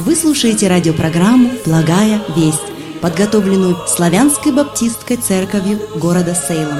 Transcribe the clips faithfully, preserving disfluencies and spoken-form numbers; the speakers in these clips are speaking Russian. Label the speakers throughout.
Speaker 1: Вы слушаете радиопрограмму «Благая весть», подготовленную Славянской баптистской церковью города Сейлом.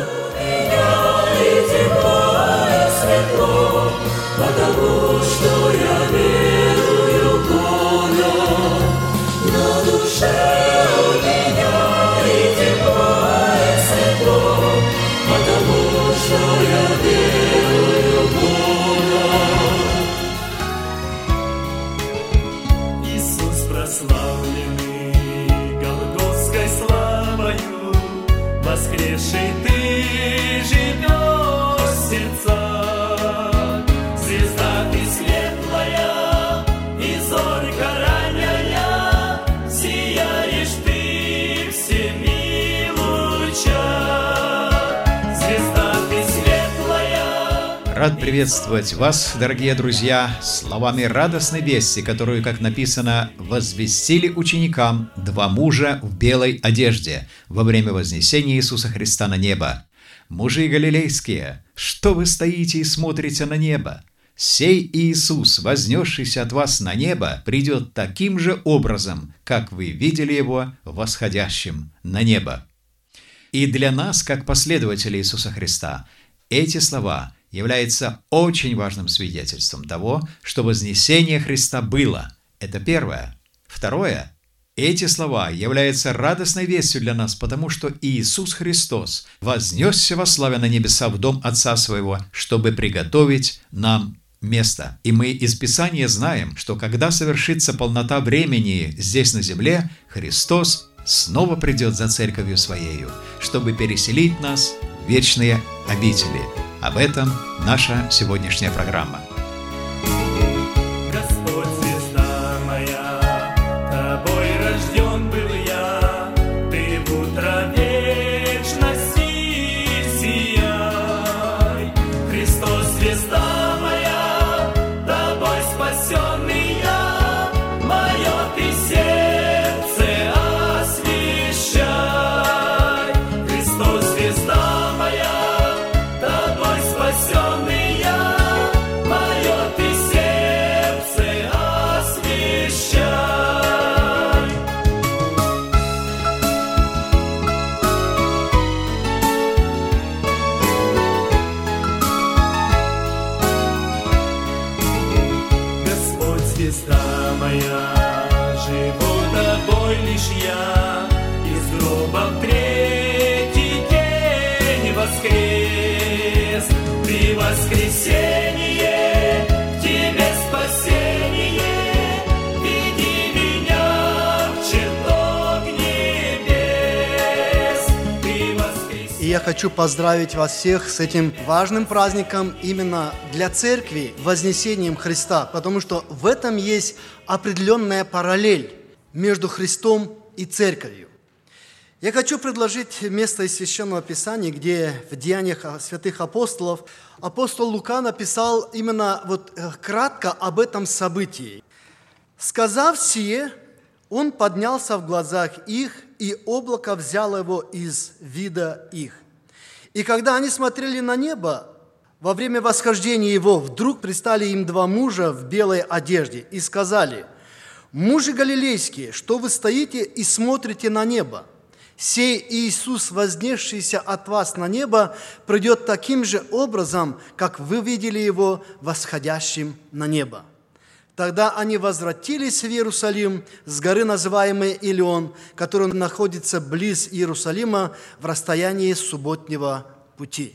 Speaker 2: Воскресший ты живешь в сердцах, звезда ты светлая и зорька ранняя, сияешь ты всеми лучах, звезда ты светлая.
Speaker 3: Рад приветствовать вас, дорогие друзья, словами радостной вести, которую, как написано, возвестили ученикам два мужа в белой одежде во время вознесения Иисуса Христа на небо. Мужи галилейские, что вы стоите и смотрите на небо? Сей Иисус, вознесшийся от вас на небо, придет таким же образом, как вы видели его восходящим на небо. И для нас, как последователей Иисуса Христа, эти слова являются очень важным свидетельством того, что вознесение Христа было. Это первое. Второе. Эти слова являются радостной вестью для нас, потому что Иисус Христос вознесся во славе на небеса в дом Отца Своего, чтобы приготовить нам место. И мы из Писания знаем, что когда совершится полнота времени здесь на земле, Христос снова придет за церковью Своею, чтобы переселить нас в вечные обители. Об этом наша сегодняшняя программа.
Speaker 2: Господь, звезда моя, тобой рожден был я, ты в утро вечности сияй. Христос, звезда моя, тобой спасенный я, мое ты сердце освещай. Христос, звезда моя, спасенный я, мое ты сердце освещай. Господь, звезда моя, живу тобой лишь я, из гроба в третий день воскрес. Ты воскресенье, в тебе спасение, веди меня в чертог небес. Ты воскресенье.
Speaker 4: И я хочу поздравить вас всех с этим важным праздником именно для церкви, вознесением Христа, потому что в этом есть определенная параллель между Христом и церковью. Я хочу предложить место из Священного Писания, где в Деяниях святых апостолов апостол Лука написал именно вот кратко об этом событии. «Сказав сие, он поднялся в глазах их, и облако взяло его из вида их. И когда они смотрели на небо, во время восхождения его вдруг предстали им два мужа в белой одежде и сказали: „Мужи галилейские, что вы стоите и смотрите на небо? Сей Иисус, вознесшийся от вас на небо, придет таким же образом, как вы видели его восходящим на небо“. Тогда они возвратились в Иерусалим с горы, называемой Илион, которая находится близ Иерусалима в расстоянии субботнего пути.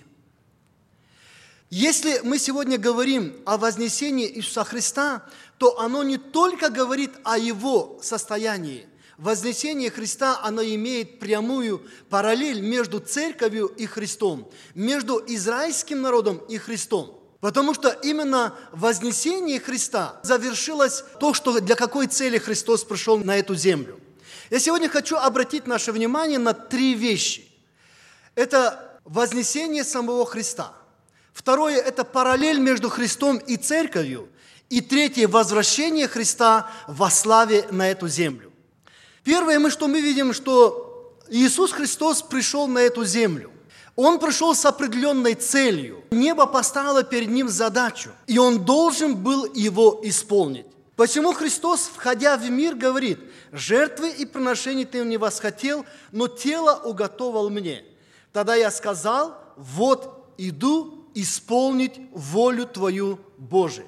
Speaker 4: Если мы сегодня говорим о вознесении Иисуса Христа, то оно не только говорит о Его состоянии. Вознесение Христа, оно имеет прямую параллель между церковью и Христом, между израильским народом и Христом. Потому что именно вознесение Христа завершилось то, что для какой цели Христос пришел на эту землю. Я сегодня хочу обратить наше внимание на три вещи. Это вознесение самого Христа. Второе – это параллель между Христом и церковью. И третье – возвращение Христа во славе на эту землю. Первое, мы, что мы видим, что Иисус Христос пришел на эту землю. Он пришел с определенной целью. Небо поставило перед Ним задачу, и Он должен был его исполнить. Почему Христос, входя в мир, говорит: «Жертвы и приношения ты не восхотел, но тело уготовал мне». Тогда я сказал: «Вот иду исполнить волю Твою, Божию».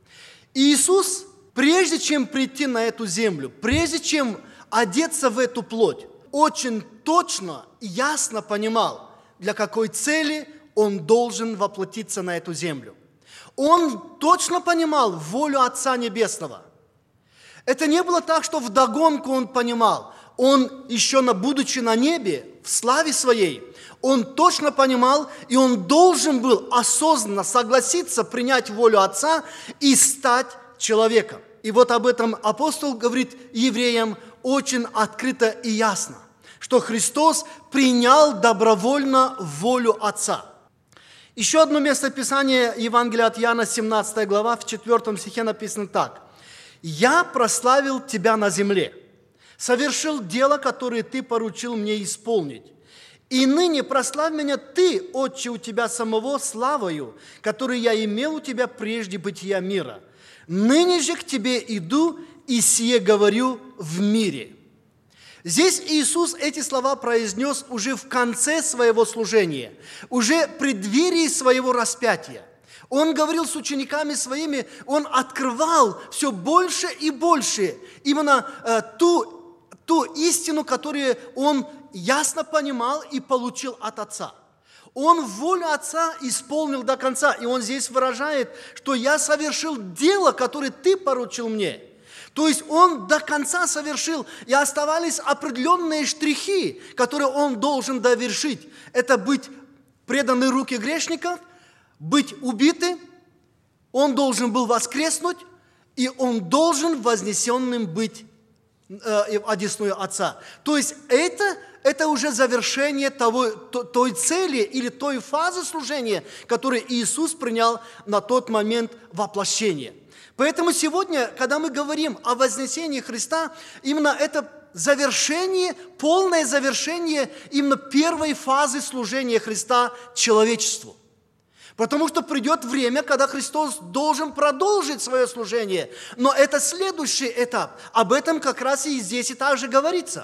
Speaker 4: И Иисус, прежде чем прийти на эту землю, прежде чем одеться в эту плоть, очень точно и ясно понимал, для какой цели Он должен воплотиться на эту землю. Он точно понимал волю Отца Небесного. Это не было так, что вдогонку Он понимал. Он, еще будучи на небе, в славе Своей, Он точно понимал, и Он должен был осознанно согласиться принять волю Отца и стать человеком. И вот об этом апостол говорит евреям очень открыто и ясно, что Христос принял добровольно волю Отца. Еще одно место Писания, Евангелие от Иоанна, семнадцатая глава, в четвертом стихе написано так: «Я прославил Тебя на земле, совершил дело, которое Ты поручил мне исполнить. И ныне прославь меня Ты, Отче, у Тебя самого славою, которую я имел у Тебя прежде бытия мира. Ныне же к Тебе иду, и сие говорю в мире». Здесь Иисус эти слова произнес уже в конце своего служения, уже в преддверии своего распятия. Он говорил с учениками своими, Он открывал все больше и больше именно э, ту, ту истину, которую Он ясно понимал и получил от Отца. Он волю Отца исполнил до конца, и Он здесь выражает, что «я совершил дело, которое Ты поручил мне». То есть Он до конца совершил, и оставались определенные штрихи, которые Он должен довершить. Это быть преданы руки грешников, быть убиты, Он должен был воскреснуть, и Он должен вознесенным быть э, одесную Отца. То есть это, это уже завершение того, той цели или той фазы служения, которую Иисус принял на тот момент воплощения. Поэтому сегодня, когда мы говорим о вознесении Христа, именно это завершение, полное завершение именно первой фазы служения Христа человечеству. Потому что придет время, когда Христос должен продолжить свое служение. Но это следующий этап. Об этом как раз и здесь и также говорится.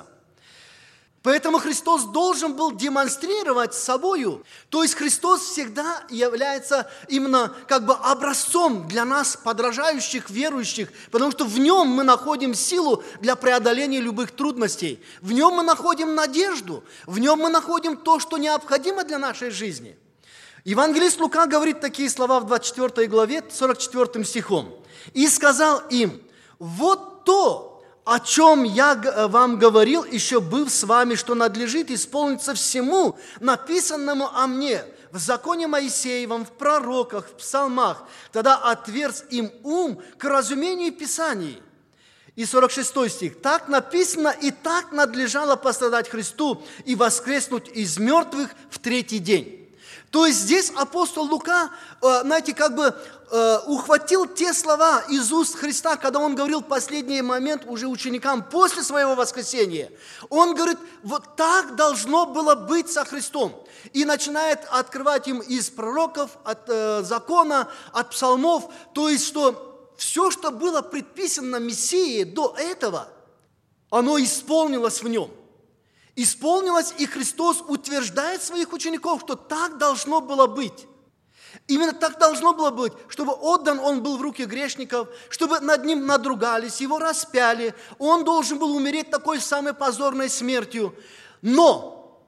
Speaker 4: Поэтому Христос должен был демонстрировать собою. То есть Христос всегда является именно как бы образцом для нас, подражающих, верующих, потому что в Нем мы находим силу для преодоления любых трудностей. В Нем мы находим надежду, в Нем мы находим то, что необходимо для нашей жизни. Евангелист Лука говорит такие слова в двадцать четвёртой главе, сорок четвёртым стихом. «И сказал им: вот то, о чем я вам говорил, еще быв с вами, что надлежит исполниться всему, написанному о мне в законе Моисеевом, в пророках, в псалмах. Тогда отверз им ум к разумению Писаний». И сорок шестой стих. «Так написано, и так надлежало пострадать Христу и воскреснуть из мертвых в третий день». То есть здесь апостол Лука, знаете, как бы ухватил те слова из уст Христа, когда он говорил в последний момент уже ученикам после своего воскресения. Он говорит, вот так должно было быть со Христом. И начинает открывать им из пророков, от э, закона, от псалмов. То есть, что все, что было предписано Мессии до этого, оно исполнилось в нем. Исполнилось, и Христос утверждает своих учеников, что так должно было быть. Именно так должно было быть, чтобы отдан он был в руки грешников, чтобы над ним надругались, его распяли. Он должен был умереть такой самой позорной смертью. Но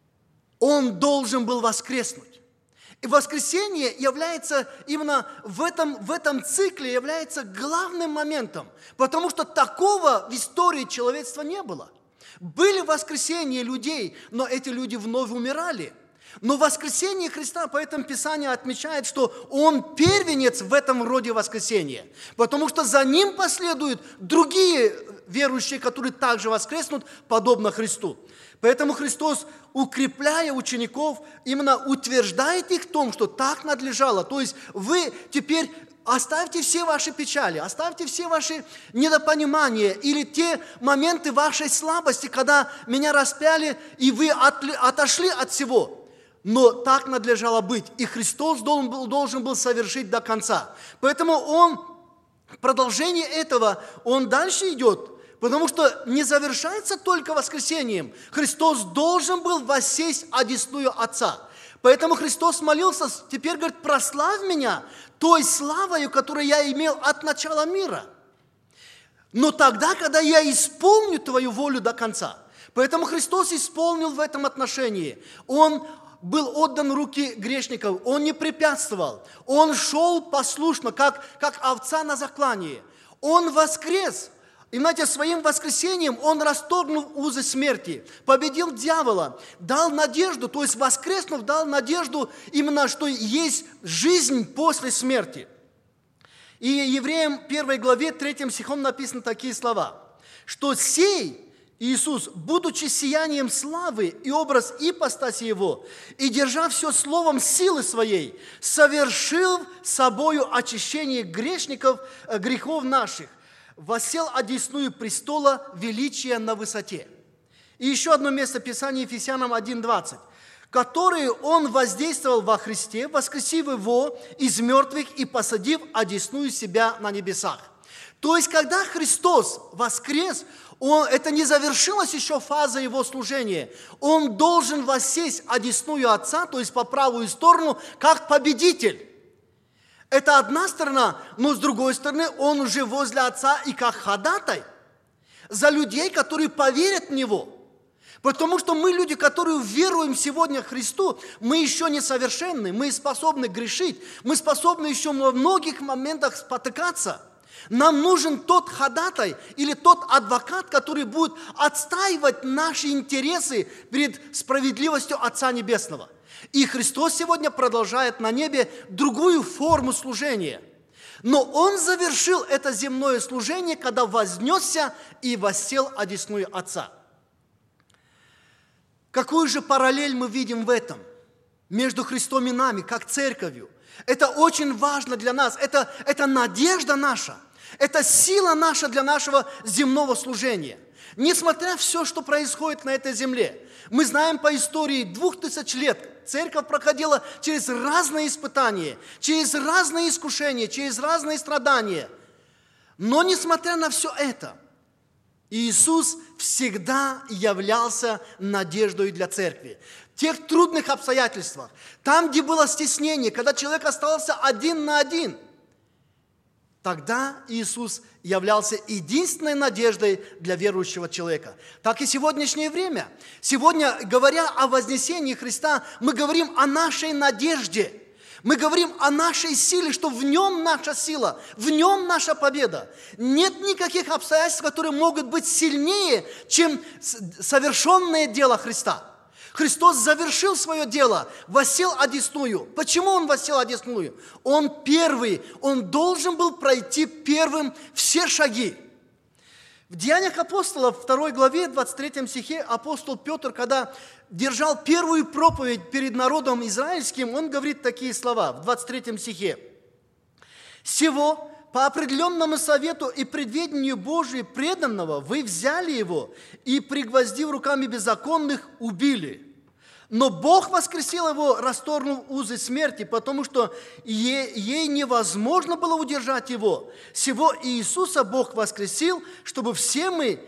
Speaker 4: он должен был воскреснуть. И воскресение является именно в этом, в этом цикле является главным моментом, потому что такого в истории человечества не было. Были воскресения людей, но эти люди вновь умирали. Но воскресение Христа, поэтому Писание отмечает, что Он первенец в этом роде воскресения, потому что за Ним последуют другие верующие, которые также воскреснут, подобно Христу. Поэтому Христос, укрепляя учеников, именно утверждает их в том, что так надлежало. То есть вы теперь оставьте все ваши печали, оставьте все ваши недопонимания или те моменты вашей слабости, когда меня распяли, и вы отошли от всего. Но так надлежало быть, и Христос должен был, должен был совершить до конца. Поэтому Он продолжение этого, он дальше идет, потому что не завершается только воскресением. Христос должен был воссесть одесную Отца. Поэтому Христос молился, теперь говорит, прославь меня той славою, которую я имел от начала мира. Но тогда, когда я исполню твою волю до конца. Поэтому Христос исполнил в этом отношении. Он был отдан в руки грешников, Он не препятствовал. Он шел послушно, как, как овца на заклании. Он воскрес. И, знаете, своим воскресением Он расторгнул узы смерти, победил дьявола, дал надежду, то есть воскреснув, дал надежду именно, что есть жизнь после смерти. И Евреям первой главе третьим стихом написаны такие слова, что сей Иисус, будучи сиянием славы и образ ипостаси Его, и держа все словом силы Своей, совершил собою очищение грешников, грехов наших, воссел одесную престола величия на высоте. И еще одно место Писания, Ефесянам один двадцать, которые Он воздействовал во Христе, воскресив Его из мертвых и посадив одесную себя на небесах. То есть, когда Христос воскрес, он, это не завершилась еще фаза Его служения. Он должен воссесть одесную Отца, то есть по правую сторону, как победитель. Это одна сторона, но с другой стороны, Он уже возле Отца и как ходатай за людей, которые поверят в Него. Потому что мы люди, которые веруем сегодня Христу, мы еще не совершенны, мы способны грешить, мы способны еще во многих моментах спотыкаться. Нам нужен тот ходатай или тот адвокат, который будет отстаивать наши интересы перед справедливостью Отца Небесного. И Христос сегодня продолжает на небе другую форму служения. Но Он завершил это земное служение, когда вознесся и воссел одесную Отца. Какую же параллель мы видим в этом между Христом и нами, как церковью? Это очень важно для нас, это, это надежда наша, это сила наша для нашего земного служения. Несмотря на все, что происходит на этой земле, мы знаем по истории двух тысяч лет, церковь проходила через разные испытания, через разные искушения, через разные страдания. Но несмотря на все это, Иисус всегда являлся надеждой для церкви. В тех трудных обстоятельствах, там, где было стеснение, когда человек остался один на один, тогда Иисус являлся единственной надеждой для верующего человека. Так и сегодняшнее время. Сегодня, говоря о вознесении Христа, мы говорим о нашей надежде. Мы говорим о нашей силе, что в Нем наша сила, в Нем наша победа. Нет никаких обстоятельств, которые могут быть сильнее, чем совершенное дело Христа. Христос завершил свое дело, воссел одесную. Почему Он воссел одесную? Он первый, Он должен был пройти первым все шаги. В Деяниях апостолов, второй главе, двадцать третьем стихе, апостол Петр, когда держал первую проповедь перед народом израильским, он говорит такие слова в двадцать третьем стихе. «Сего по определенному совету и предведению Божию преданного вы взяли его и, пригвоздив руками беззаконных, убили. Но Бог воскресил его, расторгнув узы смерти, потому что ей, ей невозможно было удержать его. Сего Иисуса Бог воскресил, чтобы все мы,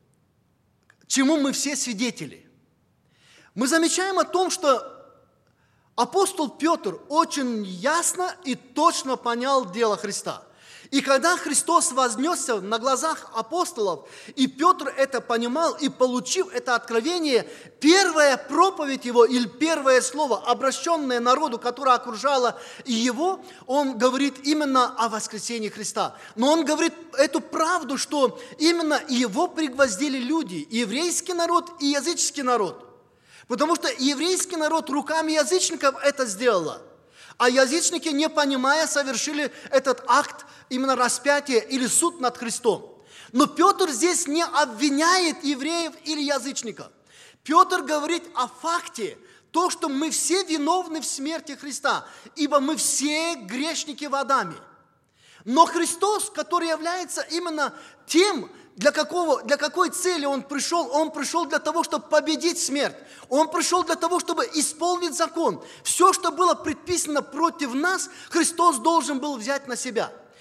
Speaker 4: чему мы все свидетели». Мы замечаем о том, что апостол Петр очень ясно и точно понял дело Христа. И когда Христос вознесся на глазах апостолов, и Петр это понимал, и получив это откровение, первая проповедь его, или первое слово, обращенное народу, которое окружало его, он говорит именно о воскресении Христа. Но он говорит эту правду, что именно его пригвоздили люди, и еврейский народ, и языческий народ. Потому что еврейский народ руками язычников это сделал. А язычники, не понимая, совершили этот акт именно распятия или суд над Христом. Но Петр здесь не обвиняет евреев или язычников. Петр говорит о факте, то, что мы все виновны в смерти Христа, ибо мы все грешники в Адаме. Но Христос, который является именно тем, для, какого, для какой цели Он пришел? Он пришел для того, чтобы победить смерть. Он пришел для того, чтобы исполнить закон. Все, что было предписано против нас, Христос должен был взять на себя.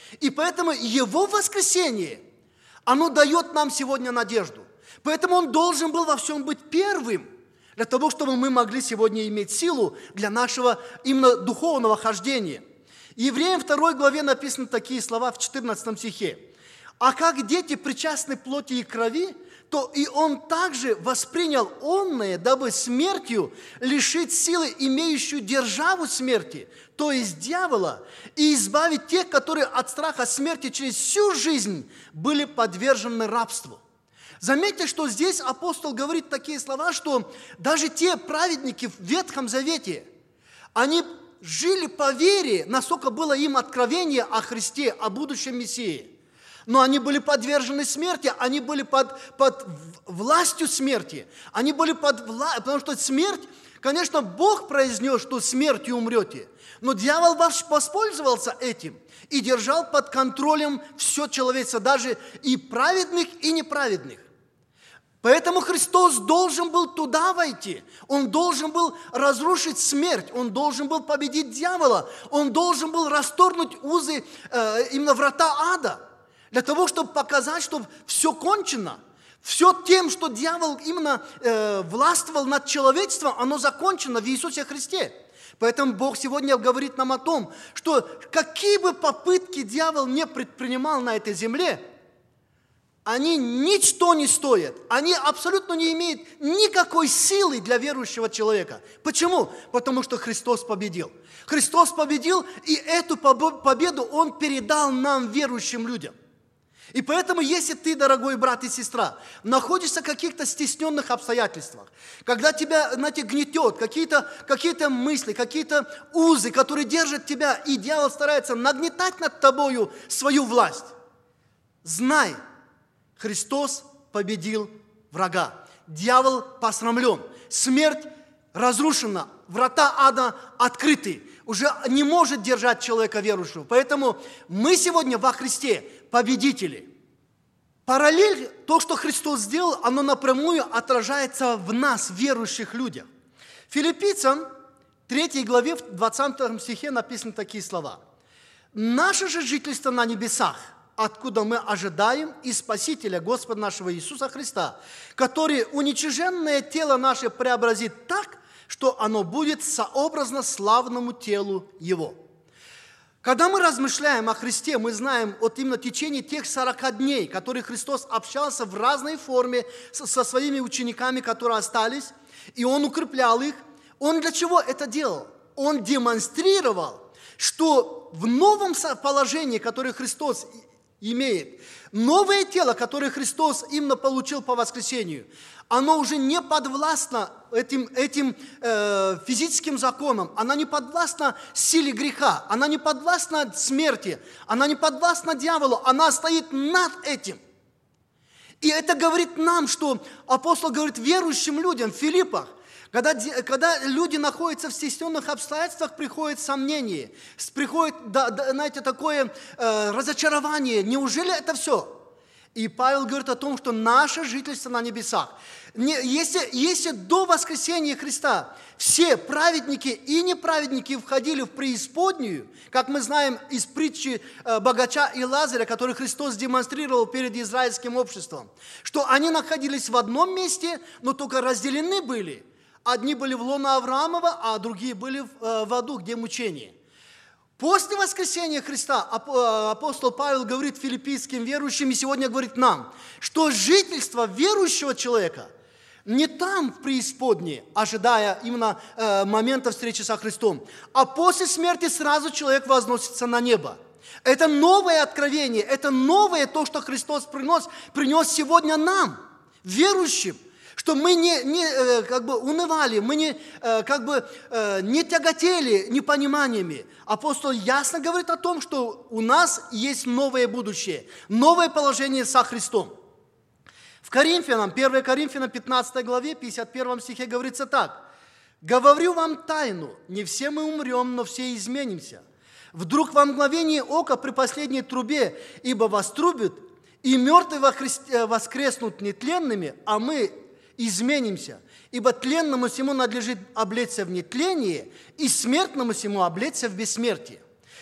Speaker 4: И поэтому Его воскресение, оно дает нам сегодня надежду. Поэтому Он должен был во всем быть первым, для того, чтобы мы могли сегодня иметь силу для нашего именно духовного хождения. Евреям второй главе написаны такие слова в четырнадцатом стихе. «А как дети причастны плоти и крови, то и Он также воспринял онное, дабы смертью лишить силы имеющую державу смерти, то есть дьявола, и избавить тех, которые от страха смерти через всю жизнь были подвержены рабству». Заметьте, что здесь апостол говорит такие слова, что даже те праведники в Ветхом Завете, они жили по вере, насколько было им откровение о Христе, о будущем Мессии. Но они были подвержены смерти, они были под, под властью смерти. Они были под властью, потому что смерть, конечно, Бог произнес, что смертью умрете. Но дьявол воспользовался этим и держал под контролем все человечество, даже и праведных, и неправедных. Поэтому Христос должен был туда войти. Он должен был разрушить смерть. Он должен был победить дьявола. Он должен был расторгнуть узы, э, именно врата ада. Для того, чтобы показать, что все кончено. Все тем, что дьявол именно э, властвовал над человечеством, оно закончено в Иисусе Христе. Поэтому Бог сегодня говорит нам о том, что какие бы попытки дьявол не предпринимал на этой земле, они ничто не стоят. Они абсолютно не имеют никакой силы для верующего человека. Почему? Потому что Христос победил. Христос победил, и эту победу Он передал нам, верующим людям. И поэтому, если ты, дорогой брат и сестра, находишься в каких-то стесненных обстоятельствах, когда тебя, знаете, гнетет, какие-то, какие-то мысли, какие-то узы, которые держат тебя, и дьявол старается нагнетать над тобою свою власть, знай, Христос победил врага. Дьявол посрамлен. Смерть разрушена. Врата ада открыты. Уже не может держать человека верующего. Поэтому мы сегодня во Христе победители. Параллель, то, что Христос сделал, оно напрямую отражается в нас, верующих людях. Филиппийцам третьей главе, в двадцатом стихе написаны такие слова. «Наше же жительство на небесах, откуда мы ожидаем и Спасителя Господа нашего Иисуса Христа, который уничиженное тело наше преобразит так, что оно будет сообразно славному телу Его». Когда мы размышляем о Христе, мы знаем от именно течения тех сорока дней, которые Христос общался в разной форме со своими учениками, которые остались, и Он укреплял их. Он для чего это делал? Он демонстрировал, что в новом положении, которое Христос имеет, новое тело, которое Христос именно получил по воскресению, оно уже не подвластно этим, этим э, физическим законам, оно не подвластно силе греха, оно не подвластно смерти, оно не подвластно дьяволу, оно стоит над этим. И это говорит нам, что апостол говорит верующим людям в Филиппах, Когда, когда люди находятся в стесненных обстоятельствах, приходит сомнение, приходит, да, да, знаете, такое э, разочарование. Неужели это все? И Павел говорит о том, что наше жительство на небесах. Не, если, если до воскресения Христа все праведники и неправедники входили в преисподнюю, как мы знаем из притчи э, богача и Лазаря, который Христос демонстрировал перед израильским обществом, что они находились в одном месте, но только разделены были. Одни были в лоно Авраамова, а другие были в аду, где мучение. После воскресения Христа апостол Павел говорит филиппийским верующим и сегодня говорит нам, что жительство верующего человека не там в преисподней, ожидая именно момента встречи со Христом, а после смерти сразу человек возносится на небо. Это новое откровение, это новое то, что Христос принес, принес сегодня нам, верующим. Что мы не, не как бы унывали, мы не, как бы, не тяготели непониманиями. Апостол ясно говорит о том, что у нас есть новое будущее, новое положение со Христом. В Коринфянам, первое Коринфянам, пятнадцатой главе, пятьдесят первом стихе говорится так. «Говорю вам тайну, не все мы умрем, но все изменимся. Вдруг во мгновение ока при последней трубе, ибо вострубят, и мертвые воскреснут нетленными, а мы изменимся, ибо тленному сему надлежит облечься в нетление, и смертному сему облечься в бессмертие».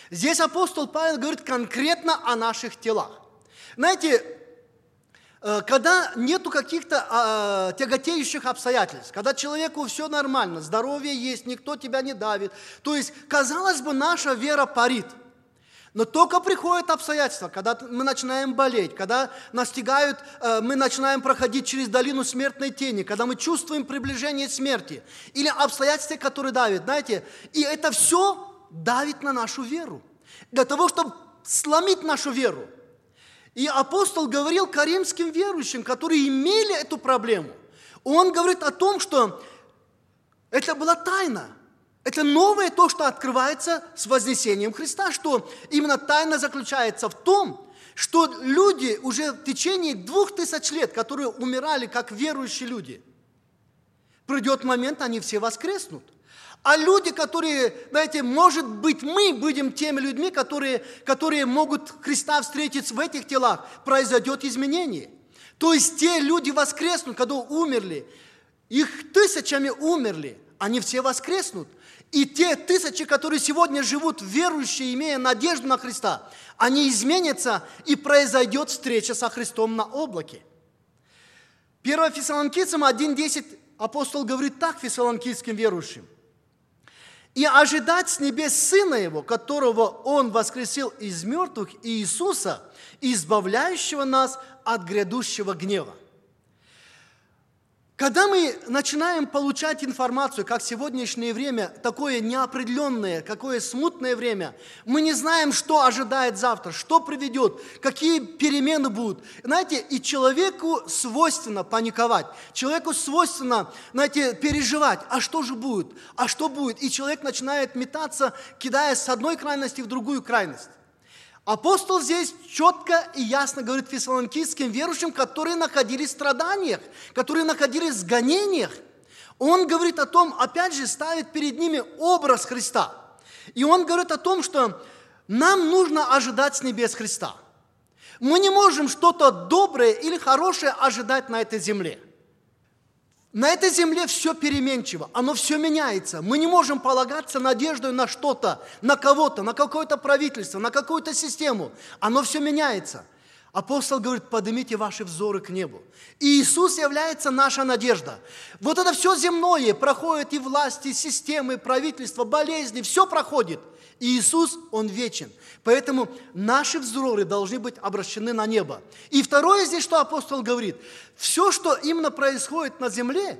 Speaker 4: Здесь апостол Павел говорит конкретно о наших телах. Знаете, когда нету каких-то э, тяготеющих обстоятельств, когда человеку все нормально, здоровье есть, никто тебя не давит, то есть, казалось бы, наша вера парит. Но только приходят обстоятельства, когда мы начинаем болеть, когда настигают, э, мы начинаем проходить через долину смертной тени, когда мы чувствуем приближение смерти, или обстоятельства, которые давят, знаете, и это все давит на нашу веру, для того, чтобы сломить нашу веру. И апостол говорил коринфским верующим, которые имели эту проблему. Он говорит о том, что это была тайна. Это новое то, что открывается с вознесением Христа, что именно тайна заключается в том, что люди уже в течение двух тысяч лет, которые умирали как верующие люди, придет момент, они все воскреснут. А люди, которые, знаете, может быть, мы будем теми людьми, которые, которые могут Христа встретить в этих телах, произойдет изменение. То есть те люди воскреснут, когда умерли, их тысячами умерли, они все воскреснут. И те тысячи, которые сегодня живут верующие, имея надежду на Христа, они изменятся, и произойдет встреча со Христом на облаке. первое Фессалоникийцам один десять апостол говорит так фессалоникийским верующим. «И ожидать с небес Сына Его, которого Он воскресил из мертвых, Иисуса, избавляющего нас от грядущего гнева». Когда мы начинаем получать информацию, как в сегодняшнее время, такое неопределенное, какое смутное время, мы не знаем, что ожидает завтра, что приведет, какие перемены будут. Знаете, и человеку свойственно паниковать, человеку свойственно, знаете, переживать, а что же будет, а что будет. И человек начинает метаться, кидаясь с одной крайности в другую крайность. Апостол здесь четко и ясно говорит фессалоникийским верующим, которые находились в страданиях, которые находились в гонениях. Он говорит о том, опять же, ставит перед ними образ Христа. И он говорит о том, что нам нужно ожидать с небес Христа. Мы не можем что-то доброе или хорошее ожидать на этой земле. На этой земле все переменчиво, оно все меняется. Мы не можем полагаться надеждой на что-то, на кого-то, на какое-то правительство, на какую-то систему. Оно все меняется. Апостол говорит, поднимите ваши взоры к небу. И Иисус является наша надежда. Вот это все земное проходит, и власти, и системы, правительства, болезни, все проходит. И Иисус, Он вечен. Поэтому наши взоры должны быть обращены на небо. И второе здесь, что апостол говорит, все, что именно происходит на земле,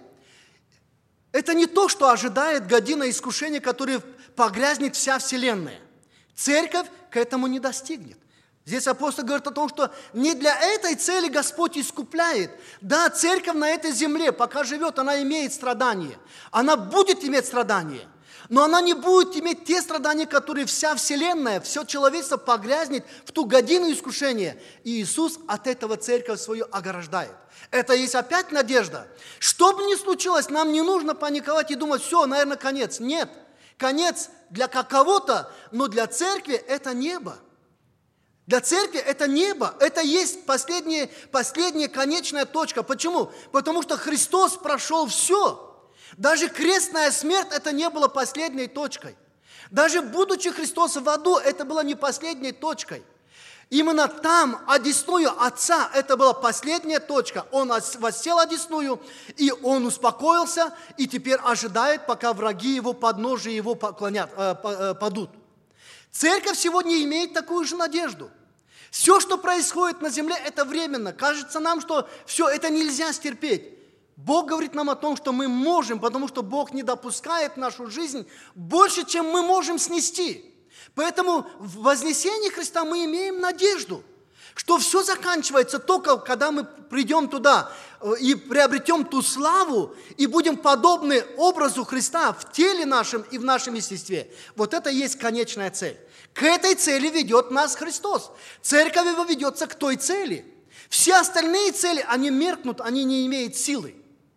Speaker 4: это не то, что ожидает година искушения, которое погрязнет вся вселенная. Церковь к этому не достигнет. Здесь апостол говорит о том, что не для этой цели Господь искупляет. Да, церковь на этой земле, пока живет, она имеет страдания. Она будет иметь страдания. Но она не будет иметь те страдания, которые вся вселенная, все человечество погрязнет в ту годину искушения. И Иисус от этого церковь свою ограждает. Это есть опять надежда. Что бы ни случилось, нам не нужно паниковать и думать, все, наверное, конец. Нет, конец для кого-то, но для церкви это небо. Для церкви это небо, это есть последняя, последняя конечная точка. Почему? Потому что Христос прошел все. Даже крестная смерть это не было последней точкой. Даже будучи Христос в аду, это было не последней точкой. Именно там, одесную Отца, это была последняя точка. Он воссел одесную, и Он успокоился, и теперь ожидает, пока враги Его подножие Его поклонят, падут. Церковь сегодня имеет такую же надежду. Все, что происходит на земле, это временно. Кажется нам, что все это нельзя стерпеть. Бог говорит нам о том, что мы можем, потому что Бог не допускает в нашу жизнь больше, чем мы можем снести. Поэтому в вознесении Христа мы имеем надежду, что все заканчивается только, когда мы придем туда и приобретем ту славу, и будем подобны образу Христа в теле нашем и в нашем естестве. Вот это и есть конечная цель. К этой цели ведет нас Христос. Церковь его ведется к той цели. Все остальные цели, они меркнут, они не имеют силы.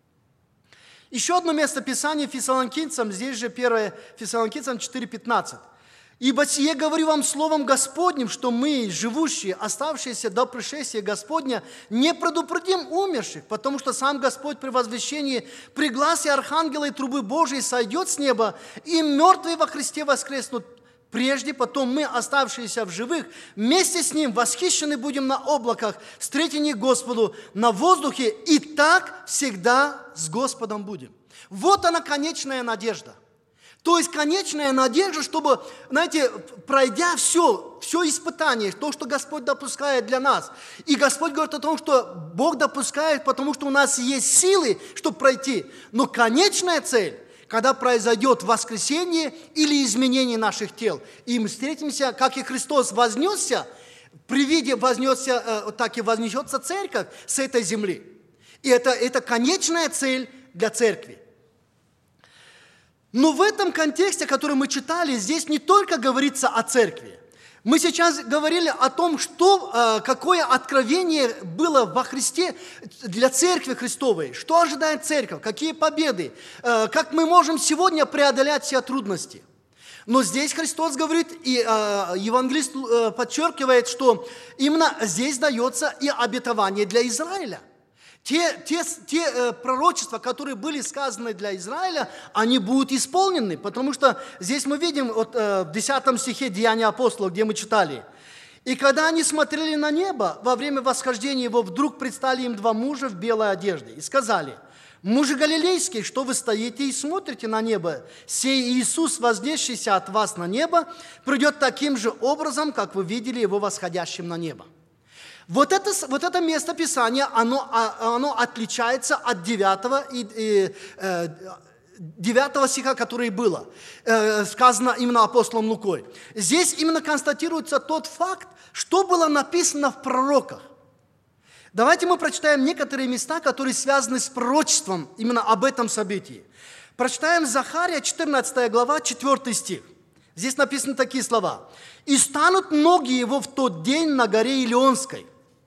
Speaker 4: Еще одно место Писания Фессалоникийцам, здесь же первое Фессалоникийцам четыре пятнадцать. «Ибо сие говорю вам словом Господним, что мы, живущие, оставшиеся до пришествия Господня, не предупредим умерших, потому что сам Господь при возвещении, при гласе архангела и трубы Божией сойдет с неба, и мертвые во Христе воскреснут прежде, потом мы, оставшиеся в живых, вместе с Ним восхищены будем на облаках, встретени Господу на воздухе, и так всегда с Господом будем. Вот она, конечная надежда. То есть конечная надежда, чтобы, знаете, пройдя все, все испытание, то, что Господь допускает для нас. И Господь говорит о том, что Бог допускает, потому что у нас есть силы, чтобы пройти. Но конечная цель, когда произойдет воскресение или изменение наших тел, и мы встретимся, как и Христос вознесся, при виде вознесся, так и вознесется церковь с этой земли. И это, это конечная цель для церкви. Но в этом контексте, который мы читали, здесь не только говорится о церкви. Мы сейчас говорили о том, что, какое откровение было во Христе для церкви Христовой, что ожидает церковь, какие победы, как мы можем сегодня преодолеть все трудности. Но здесь Христос говорит, и евангелист подчеркивает, что именно здесь дается и обетование для Израиля. Те, те, те э, пророчества, которые были сказаны для Израиля, они будут исполнены, потому что здесь мы видим вот, э, в десятом стихе Деяния апостолов, где мы читали. «И когда они смотрели на небо, во время восхождения его вдруг предстали им два мужа в белой одежде и сказали: мужи галилейские, что вы стоите и смотрите на небо? Сей Иисус, вознесшийся от вас на небо, придет таким же образом, как вы видели его восходящим на небо». Вот это, вот это место Писания, оно, оно отличается от девятого, и, и, э, девятого стиха, который было, э, сказано именно апостолом Лукой. Здесь именно констатируется тот факт, что было написано в пророках. Давайте мы прочитаем некоторые места, которые связаны с пророчеством именно об этом событии. Прочитаем Захария, четырнадцатая глава, четвёртый стих. Здесь написаны такие слова. «И станут ноги его в тот день на горе Илионской,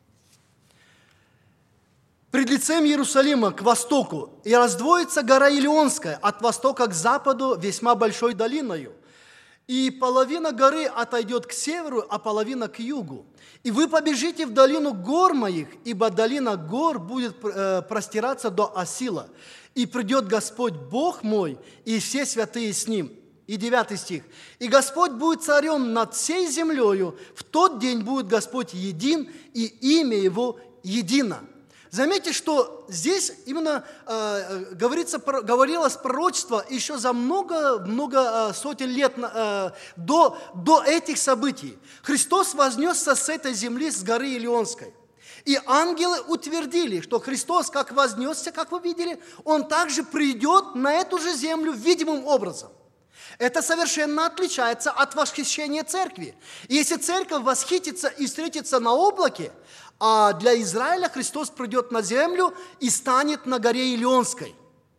Speaker 4: пред лицем Иерусалима к востоку, и раздвоится гора Илионская от востока к западу весьма большой долиною. И половина горы отойдет к северу, а половина к югу. И вы побежите в долину гор моих, ибо долина гор будет э, простираться до Осила. И придет Господь Бог мой, и все святые с ним». И девятый стих. «И Господь будет царем над всей землею, в тот день будет Господь един, и имя Его едино». Заметьте, что здесь именно э, говорится, говорилось пророчество еще за много-много э, сотен лет э, до, до этих событий. Христос вознесся с этой земли, с горы Илионской. И ангелы утвердили, что Христос, как вознесся, как вы видели, Он также придет на эту же землю видимым образом. Это совершенно отличается от восхищения церкви. И если церковь восхитится и встретится на облаке, а для Израиля Христос придет на землю и станет на горе Илионской.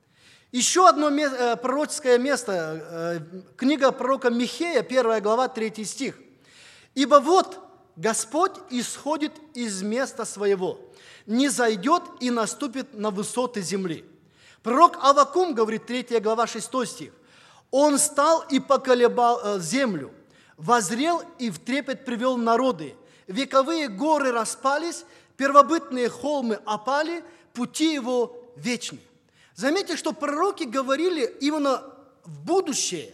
Speaker 4: Еще одно пророческое место, книга пророка Михея, первая глава, третий стих. «Ибо вот Господь исходит из места своего, не зайдет и наступит на высоты земли». Пророк Аввакум говорит, третья глава, шестой стих. «Он стал и поколебал землю, воззрел и в трепет привел народы. Вековые горы распались, первобытные холмы опали, пути его вечны». Заметьте, что пророки говорили именно в будущее.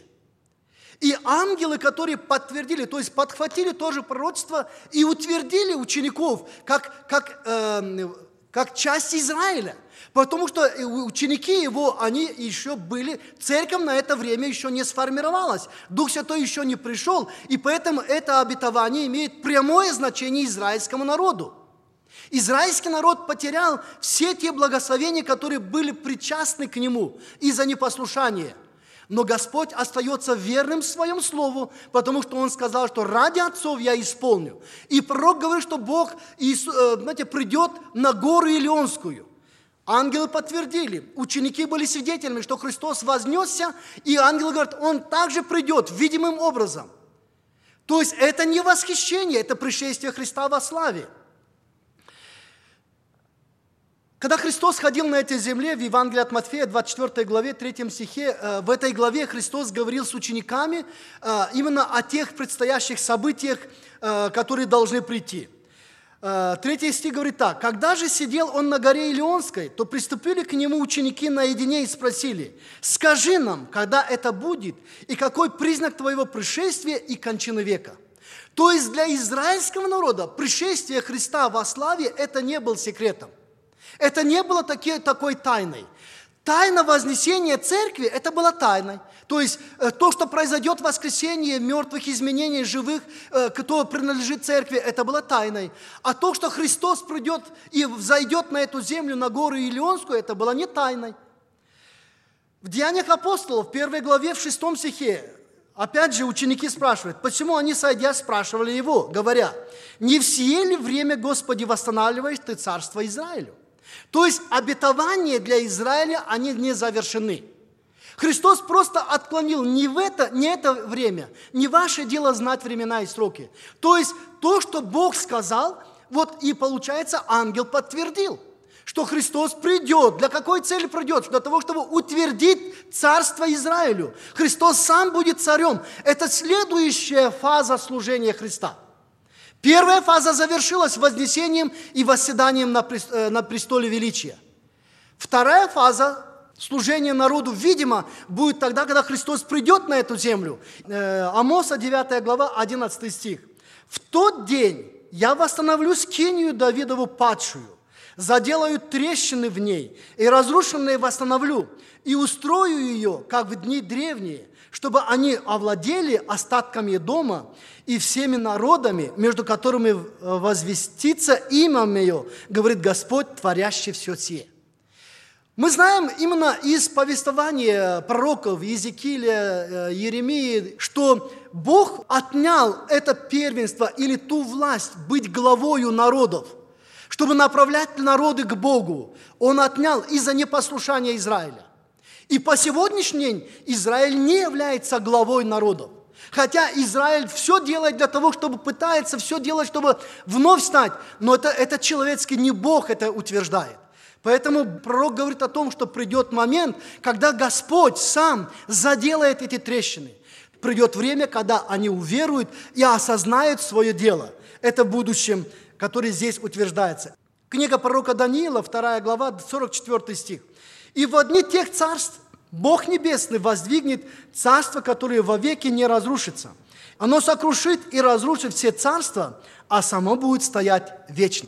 Speaker 4: И ангелы, которые подтвердили, то есть подхватили тоже пророчество и утвердили учеников как, как, э, как часть Израиля. Потому что ученики его, они еще были, церковь на это время еще не сформировалась, Дух Святой еще не пришел, и поэтому это обетование имеет прямое значение израильскому народу. Израильский народ потерял все те благословения, которые были причастны к нему из-за непослушания. Но Господь остается верным своему слову, потому что Он сказал, что ради отцов я исполню. И пророк говорит, что Бог, знаете, придет на гору Илионскую. Ангелы подтвердили, ученики были свидетелями, что Христос вознесся, и ангелы говорят, Он также придет видимым образом. То есть это не восхищение, это пришествие Христа во славе. Когда Христос ходил на этой земле, в Евангелии от Матфея, двадцать четвёртой главе, третьем стихе, в этой главе Христос говорил с учениками именно о тех предстоящих событиях, которые должны прийти. Третий стих говорит так. «Когда же сидел он на горе Илионской, то приступили к нему ученики наедине и спросили: скажи нам, когда это будет, и какой признак твоего пришествия и кончины века?» То есть для израильского народа пришествие Христа во славе это не был секретом. Это не было таки, такой тайной. Тайна вознесения церкви это была тайной. То есть то, что произойдет в воскресенье мертвых, изменений живых, кто принадлежит церкви, это было тайной. А то, что Христос придет и взойдет на эту землю, на гору Илионскую, это было не тайной. В Деяниях апостолов, в первой главе, в шестом стихе, опять же ученики спрашивают, почему они, сойдя, спрашивали его, говоря: «Не в сие ли время, Господи, восстанавливаешь ты царство Израилю?» То есть обетования для Израиля, они не завершены. Христос просто отклонил не в это, не это время, не ваше дело знать времена и сроки. То есть то, что Бог сказал, вот и получается ангел подтвердил, что Христос придет. Для какой цели придет? Для того, чтобы утвердить царство Израилю. Христос сам будет царем. Это следующая фаза служения Христа. Первая фаза завершилась вознесением и восседанием на престоле величия. Вторая фаза служения народу, видимо, будет тогда, когда Христос придет на эту землю. Амоса девятая глава, одиннадцатый стих. «В тот день я восстановлю скинию Давидову падшую, заделаю трещины в ней, и разрушенные восстановлю, и устрою ее, как в дни древние, чтобы они овладели остатками дома и всеми народами, между которыми возвестится имя мое, говорит Господь, творящий все сие». Мы знаем именно из повествования пророков Иезекииля, Иеремии, что Бог отнял это первенство или ту власть быть главою народов, чтобы направлять народы к Богу. Он отнял из-за непослушания Израиля. И по сегодняшний день Израиль не является главой народов. Хотя Израиль все делает для того, чтобы пытается все делать, чтобы вновь стать. Но это, это человеческий, не Бог это утверждает. Поэтому пророк говорит о том, что придет момент, когда Господь сам заделает эти трещины. Придет время, когда они уверуют и осознают свое дело. Это в будущем, которое здесь утверждается. Книга пророка Даниила, вторая глава, сорок четвёртый стих. «И в одни тех царств Бог Небесный воздвигнет царство, которое вовеки не разрушится. Оно сокрушит и разрушит все царства, а само будет стоять вечно».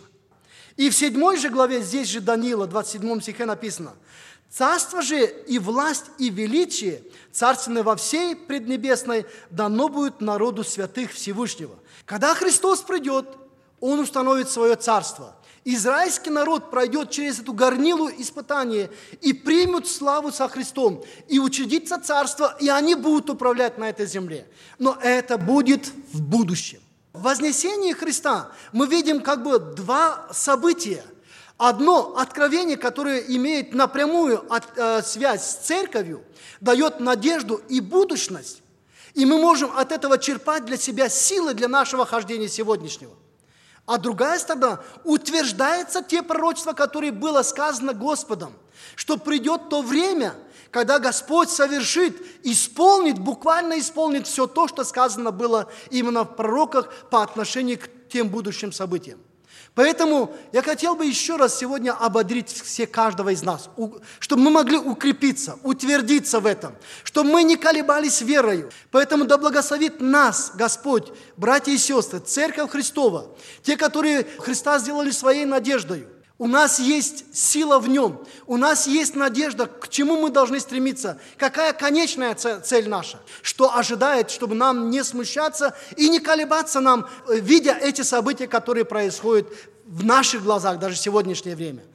Speaker 4: И в седьмой же главе, здесь же Даниила, двадцать седьмом стихе написано: «Царство же и власть и величие царственное во всей преднебесной дано будет народу святых Всевышнего». Когда Христос придет, Он установит свое царство. Израильский народ пройдет через эту горнилу испытания и примут славу со Христом, и учредится царство, и они будут управлять на этой земле. Но это будет в будущем. В вознесении Христа мы видим как бы два события. Одно откровение, которое имеет напрямую от, э, связь с церковью, дает надежду и будущность. И мы можем от этого черпать для себя силы для нашего хождения сегодняшнего. А другая сторона, утверждается те пророчества, которые было сказано Господом, что придет то время, когда Господь совершит, исполнит, буквально исполнит все то, что сказано было именно в пророках по отношению к тем будущим событиям. Поэтому я хотел бы еще раз сегодня ободрить все каждого из нас, чтобы мы могли укрепиться, утвердиться в этом, чтобы мы не колебались верою. Поэтому да благословит нас Господь, братья и сестры, Церковь Христова, те, которые Христа сделали своей надеждой. У нас есть сила в Нем, у нас есть надежда, к чему мы должны стремиться, какая конечная цель наша, что ожидает, чтобы нам не смущаться и не колебаться нам, видя эти события, которые происходят в наших глазах, даже в сегодняшнее время.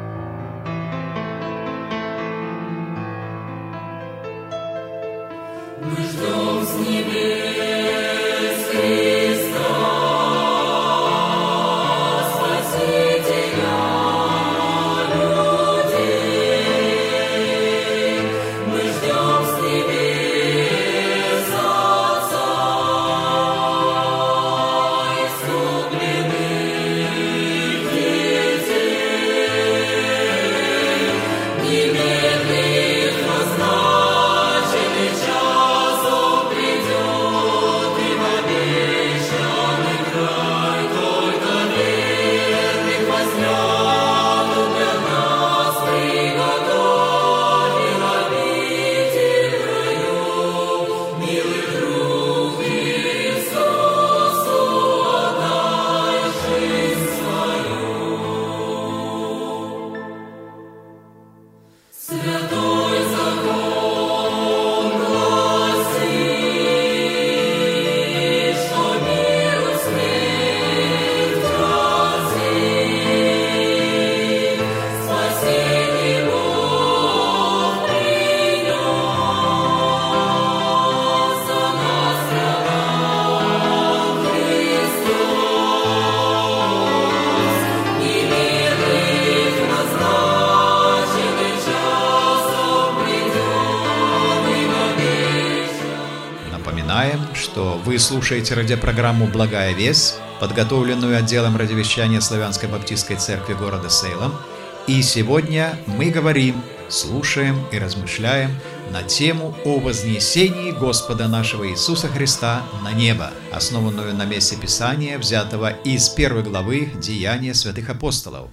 Speaker 2: Мы ждем с небес Христа.
Speaker 5: Придет.
Speaker 3: что вы слушаете радиопрограмму «Благая весть», подготовленную отделом радиовещания Славянской Баптистской Церкви города Сейлом. И сегодня мы говорим, слушаем и размышляем на тему о вознесении Господа нашего Иисуса Христа на небо, основанную на месте Писания, взятого из первой главы Деяния святых апостолов.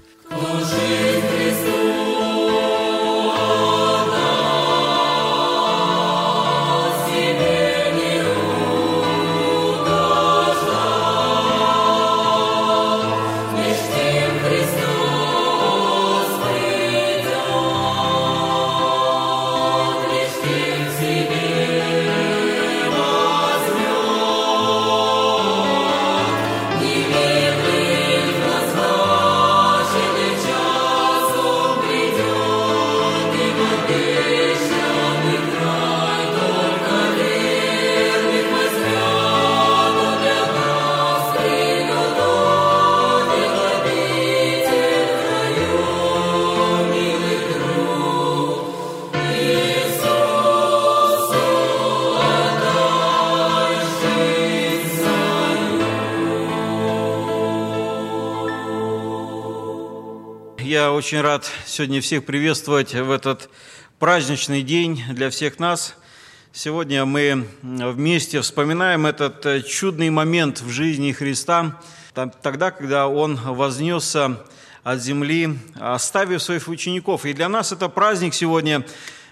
Speaker 5: Я очень рад сегодня всех приветствовать в этот праздничный день для всех нас. Сегодня мы вместе вспоминаем этот чудный момент в жизни Христа, тогда, когда Он вознесся от земли, оставив своих учеников. И для нас это праздник сегодня,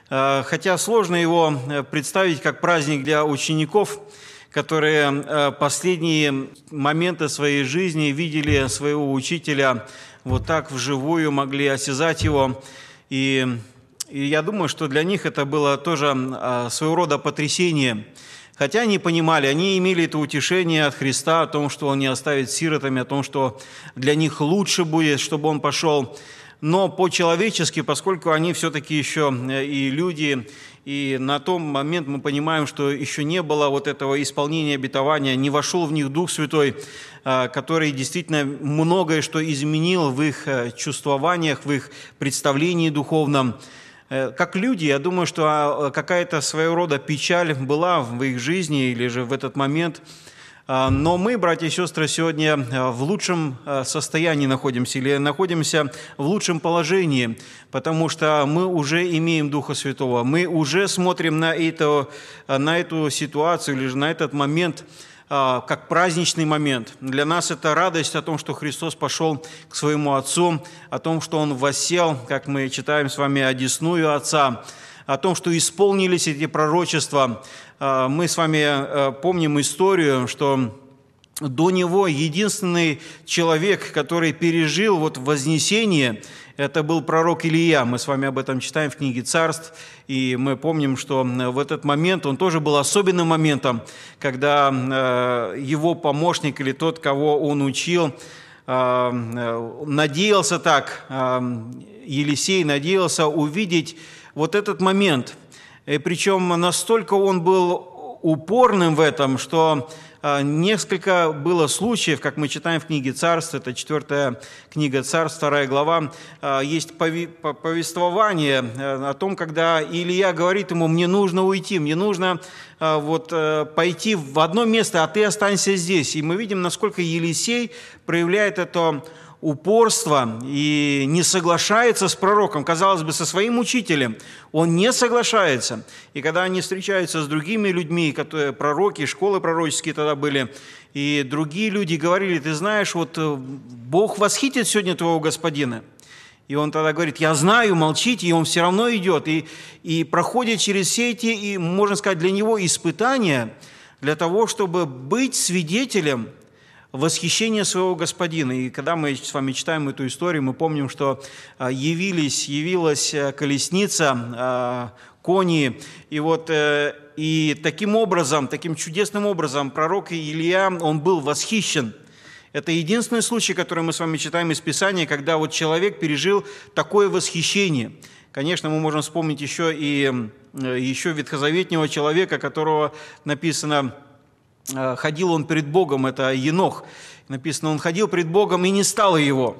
Speaker 5: хотя сложно его представить как праздник для учеников, которые последние моменты своей жизни видели своего учителя вот так вживую, могли осязать его. И, и я думаю, что для них это было тоже а, своего рода потрясение. Хотя они понимали, они имели это утешение от Христа о том, что Он не оставит сиротами, о том, что для них лучше будет, чтобы Он пошел. Но по-человечески, поскольку они все-таки еще и люди, и на том момент мы понимаем, что еще не было вот этого исполнения обетования, не вошел в них Дух Святой, который действительно многое что изменил в их чувствованиях, в их представлении духовном. Как люди, я думаю, что какая-то своего рода печаль была в их жизни или же в этот момент. Но мы, братья и сестры, сегодня в лучшем состоянии находимся или находимся в лучшем положении, потому что мы уже имеем Духа Святого, мы уже смотрим на эту, на эту ситуацию или же на этот момент как праздничный момент. Для нас это радость о том, что Христос пошел к своему Отцу, о том, что Он воссел, как мы читаем с вами, одесную Отца, о том, что исполнились эти пророчества. Мы с вами помним историю, что до Него единственный человек, который пережил вот вознесение, это был пророк Илия. Мы с вами об этом читаем в книге «Царств». И мы помним, что в этот момент он тоже был особенным моментом, когда его помощник или тот, кого он учил, надеялся так, Елисей надеялся увидеть вот этот момент. И причем настолько он был упорным в этом, что несколько было случаев, как мы читаем в книге «Царств», это четвертая книга «Царств», вторая глава, есть повествование о том, когда Илия говорит ему: «Мне нужно уйти, мне нужно вот пойти в одно место, а ты останься здесь». И мы видим, насколько Елисей проявляет это упорство и не соглашается с пророком, казалось бы, со своим учителем. Он не соглашается. И когда они встречаются с другими людьми, которые пророки, школы пророческие тогда были, и другие люди говорили: «Ты знаешь, вот Бог восхитит сегодня твоего господина». И он тогда говорит: «Я знаю, молчите», и он все равно идет. И, и проходит через все эти, и, можно сказать, для него испытания, для того, чтобы быть свидетелем восхищение своего господина. И когда мы с вами читаем эту историю, мы помним, что явились, явилась колесница, кони, и вот и таким образом, таким чудесным образом пророк Илия, он был восхищен. Это единственный случай, который мы с вами читаем из Писания, когда вот человек пережил такое восхищение. Конечно, мы можем вспомнить еще и еще ветхозаветнего человека, которого написано: ходил он перед Богом, это Енох. Написано, он ходил перед Богом и не стало его.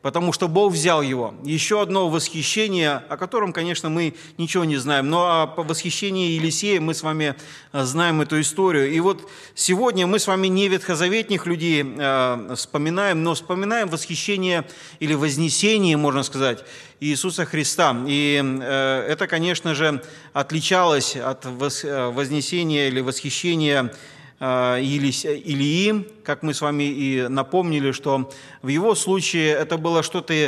Speaker 5: потому что Бог взял его. Еще одно восхищение, о котором, конечно, мы ничего не знаем, но о восхищении Елисея мы с вами знаем эту историю. И вот сегодня мы с вами не ветхозаветных людей э, вспоминаем, но вспоминаем восхищение или вознесение, можно сказать, Иисуса Христа. И э, это, конечно же, отличалось от вознесения или восхищения Илии, как мы с вами и напомнили, что в его случае это было что-то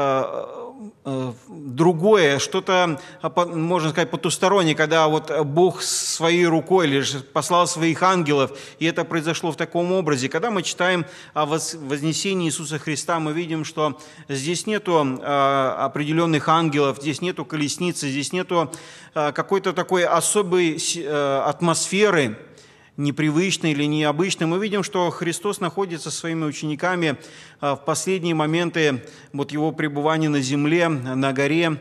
Speaker 5: другое, что-то, можно сказать, потустороннее, когда вот Бог своей рукой лишь послал своих ангелов, и это произошло в таком образе. Когда мы читаем о вознесении Иисуса Христа, мы видим, что здесь нету определенных ангелов, здесь нету колесницы, здесь нету какой-то такой особой атмосферы, непривычно или необычно. Мы видим, что Христос находится со своими учениками в последние моменты вот его пребывания на земле, на горе,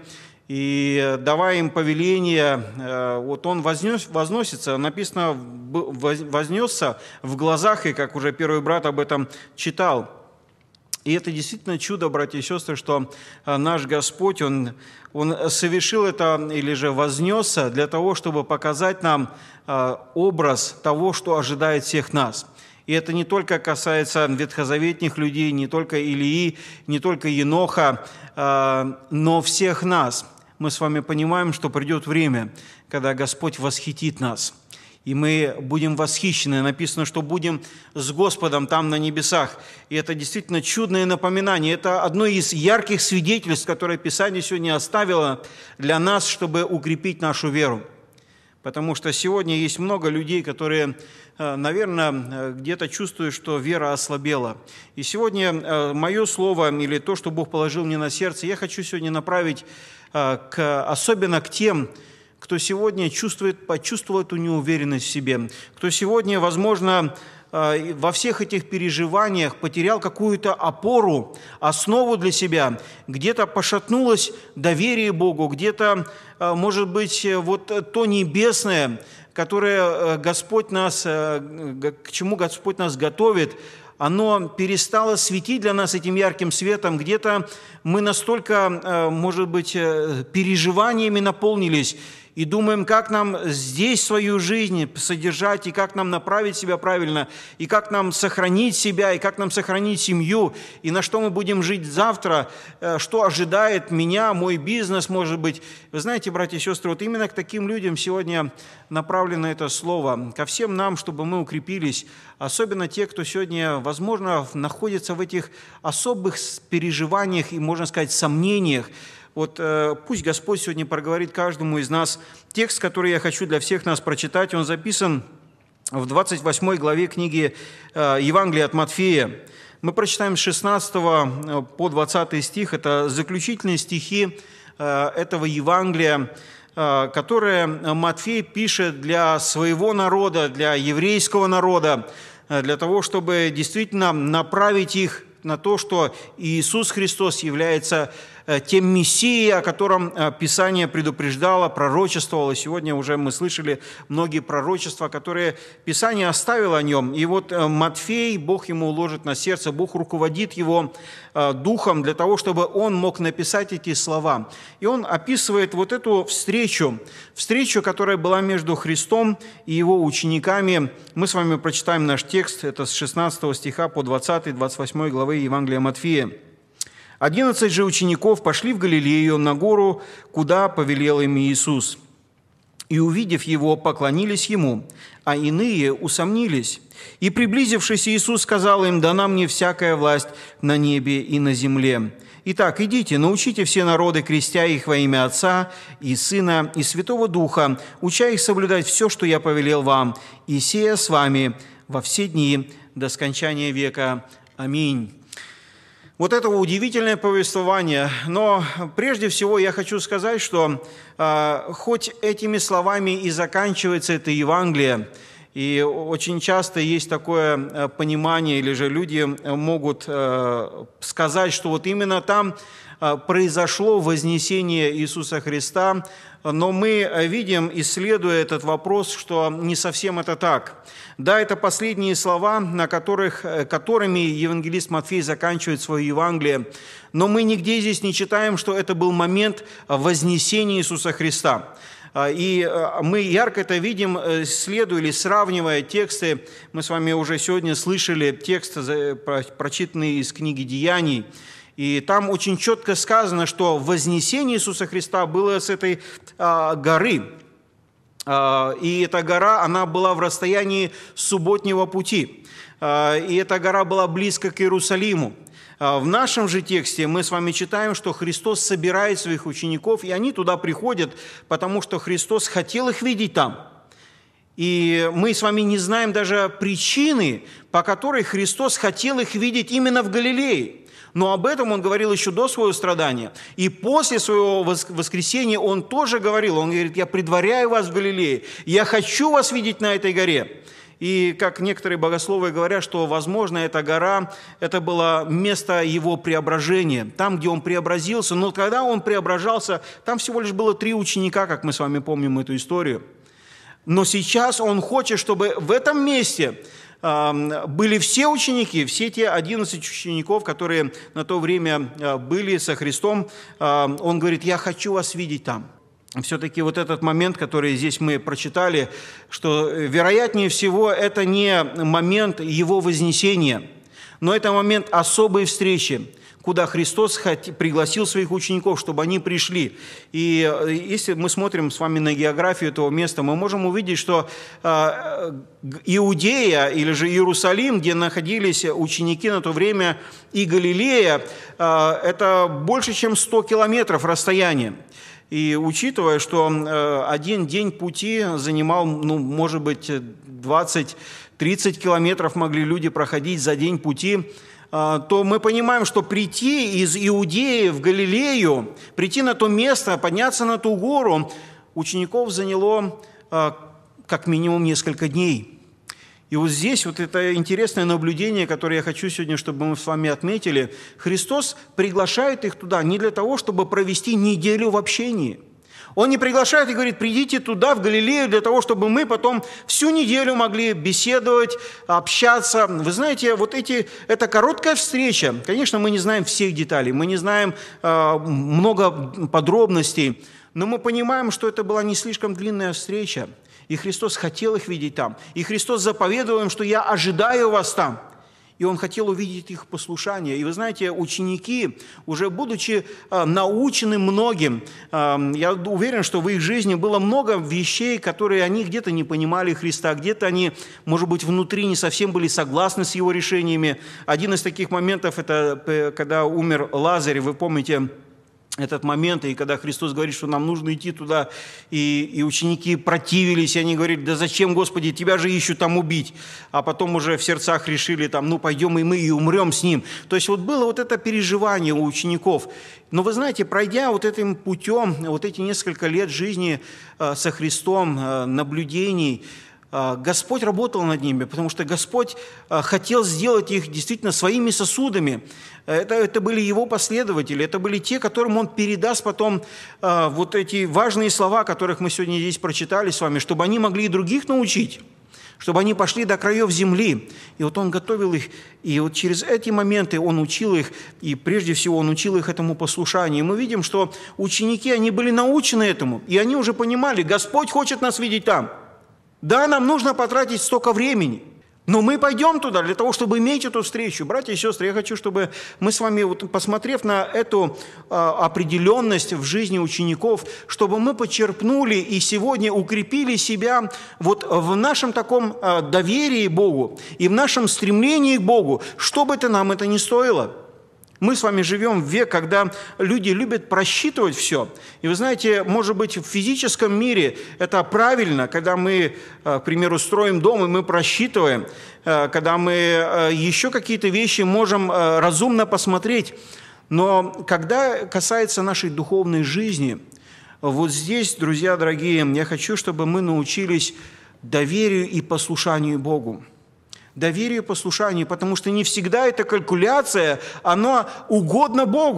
Speaker 5: и давая им повеление, вот он вознес, возносится, написано, вознесся в глазах, и как уже первый брат об этом читал. И это действительно чудо, братья и сестры, что наш Господь, Он, Он совершил это или же вознесся для того, чтобы показать нам образ того, что ожидает всех нас. И это не только касается ветхозаветных людей, не только Илии, не только Еноха, но всех нас. Мы с вами понимаем, что придет время, когда Господь восхитит нас. И мы будем восхищены. Написано, что будем с Господом там на небесах. И это действительно чудное напоминание. Это одно из ярких свидетельств, которое Писание сегодня оставило для нас, чтобы укрепить нашу веру. Потому что сегодня есть много людей, которые, наверное, где-то чувствуют, что вера ослабела. И сегодня мое слово или то, что Бог положил мне на сердце, я хочу сегодня направить к, особенно к тем, кто сегодня чувствует, почувствовал эту неуверенность в себе, кто сегодня, возможно, во всех этих переживаниях потерял какую-то опору, основу для себя, где-то пошатнулось доверие Богу, где-то, может быть, вот то небесное, которое Господь нас, к чему Господь нас готовит, оно перестало светить для нас этим ярким светом. Где-то мы настолько, может быть, переживаниями наполнились и думаем, как нам здесь свою жизнь содержать, и как нам направить себя правильно, и как нам сохранить себя, и как нам сохранить семью, и на что мы будем жить завтра, что ожидает меня, мой бизнес, может быть. Вы знаете, братья и сестры, вот именно к таким людям сегодня направлено это слово, ко всем нам, чтобы мы укрепились, особенно те, кто сегодня, возможно, находится в этих особых переживаниях и, можно сказать, сомнениях. Вот э, пусть Господь сегодня проговорит каждому из нас. Текст, который я хочу для всех нас прочитать, он записан в двадцать восьмой главе книги э, Евангелия от Матфея. Мы прочитаем с шестнадцатого по двадцатый стих. Это заключительные стихи э, этого Евангелия, э, которые Матфей пишет для своего народа, для еврейского народа, э, для того, чтобы действительно направить их на то, что Иисус Христос является тем Мессией, о котором Писание предупреждало, пророчествовало. Сегодня уже мы слышали многие пророчества, которые Писание оставило о нем. И вот Матфей, Бог ему уложит на сердце, Бог руководит его духом для того, чтобы он мог написать эти слова. И он описывает вот эту встречу, встречу, которая была между Христом и его учениками. Мы с вами прочитаем наш текст, это с шестнадцатого стиха по двадцатый, двадцать восьмой главы Евангелия Матфея. «Одиннадцать же учеников пошли в Галилею на гору, куда повелел им Иисус. И, увидев Его, поклонились Ему, а иные усомнились. И, приблизившись, Иисус сказал им: дана мне всякая власть на небе и на земле. Итак, идите, научите все народы, крестя их во имя Отца и Сына и Святого Духа, уча их соблюдать все, что я повелел вам, и сея с вами во все дни до скончания века. Аминь». Вот это удивительное повествование, но прежде всего я хочу сказать, что э, хоть этими словами и заканчивается это Евангелие, и очень часто есть такое понимание, или же люди могут э, сказать, что вот именно там произошло вознесение Иисуса Христа, но мы видим, исследуя этот вопрос, что не совсем это так. Да, это последние слова, на которых, которыми евангелист Матфей заканчивает свое Евангелие, но мы нигде здесь не читаем, что это был момент вознесения Иисуса Христа. И мы ярко это видим, исследуя или сравнивая тексты. Мы с вами уже сегодня слышали текст, прочитанный из книги «Деяний». И там очень четко сказано, что вознесение Иисуса Христа было с этой а, горы. А, и эта гора, она была в расстоянии субботнего пути. А, и эта гора была близко к Иерусалиму. А, в нашем же тексте мы с вами читаем, что Христос собирает своих учеников, и они туда приходят, потому что Христос хотел их видеть там. И мы с вами не знаем даже причины, по которой Христос хотел их видеть именно в Галилее. Но об этом Он говорил еще до своего страдания. И после своего воскресения Он тоже говорил, Он говорит: «Я предваряю вас в Галилее, я хочу вас видеть на этой горе». И как некоторые богословы говорят, что, возможно, эта гора, это было место Его преображения, там, где Он преобразился. Но когда Он преображался, там всего лишь было три ученика, как мы с вами помним эту историю. Но сейчас Он хочет, чтобы в этом месте были все ученики, все те одиннадцать учеников, которые на то время были со Христом. Он говорит: «Я хочу вас видеть там». Все-таки вот этот момент, который здесь мы прочитали, что, вероятнее всего, это не момент Его вознесения, но это момент особой встречи, куда Христос пригласил своих учеников, чтобы они пришли. И если мы смотрим с вами на географию этого места, мы можем увидеть, что Иудея или же Иерусалим, где находились ученики на то время, и Галилея, это больше, чем сто километров расстояния. И учитывая, что один день пути занимал, ну, может быть, двадцать-тридцать километров могли люди проходить за день пути, то мы понимаем, что прийти из Иудеи в Галилею, прийти на то место, подняться на ту гору, учеников заняло как минимум несколько дней. И вот здесь вот это интересное наблюдение, которое я хочу сегодня, чтобы мы с вами отметили. Христос приглашает их туда не для того, чтобы провести неделю в общении. Он не приглашает и говорит: придите туда, в Галилею, для того, чтобы мы потом всю неделю могли беседовать, общаться. Вы знаете, вот эти, эта короткая встреча, конечно, мы не знаем всех деталей, мы не знаем э, много подробностей, но мы понимаем, что это была не слишком длинная встреча. И Христос хотел их видеть там. И Христос заповедовал им, что «я ожидаю вас там». И Он хотел увидеть их послушание. И вы знаете, ученики, уже будучи э, научены многим, э, я уверен, что в их жизни было много вещей, которые они где-то не понимали Христа, где-то они, может быть, внутри не совсем были согласны с Его решениями. Один из таких моментов – это когда умер Лазарь, вы помните этот момент, и когда Христос говорит, что нам нужно идти туда, и, и ученики противились, и они говорили: да зачем, Господи, тебя же ищут там убить. А потом уже в сердцах решили, там, ну пойдем и мы, и умрем с ним. То есть вот было вот это переживание у учеников. Но вы знаете, пройдя вот этим путем, вот эти несколько лет жизни со Христом, наблюдений, Господь работал над ними, потому что Господь хотел сделать их действительно своими сосудами. Это, это были Его последователи, это были те, которым Он передаст потом вот эти важные слова, которых мы сегодня здесь прочитали с вами, чтобы они могли и других научить, чтобы они пошли до краев земли. И вот Он готовил их, и вот через эти моменты Он учил их, и прежде всего Он учил их этому послушанию. И мы видим, что ученики, они были научены этому, и они уже понимали: Господь хочет нас видеть там. Да, нам нужно потратить столько времени, но мы пойдем туда для того, чтобы иметь эту встречу. Братья и сестры, я хочу, чтобы мы с вами, вот, посмотрев на эту а, определенность в жизни учеников, чтобы мы почерпнули и сегодня укрепили себя вот в нашем таком а, доверии Богу и в нашем стремлении к Богу, что бы это нам это ни стоило. Мы с вами живем в век, когда люди любят просчитывать все. И вы знаете, может быть, в физическом мире это правильно, когда мы, к примеру, строим дом, и мы просчитываем, когда мы еще какие-то вещи можем разумно посмотреть. Но когда касается нашей духовной жизни, вот здесь, друзья дорогие, я хочу, чтобы мы научились доверию и послушанию Богу. Доверие и послушание, потому что не всегда эта калькуляция, она угодна Богу.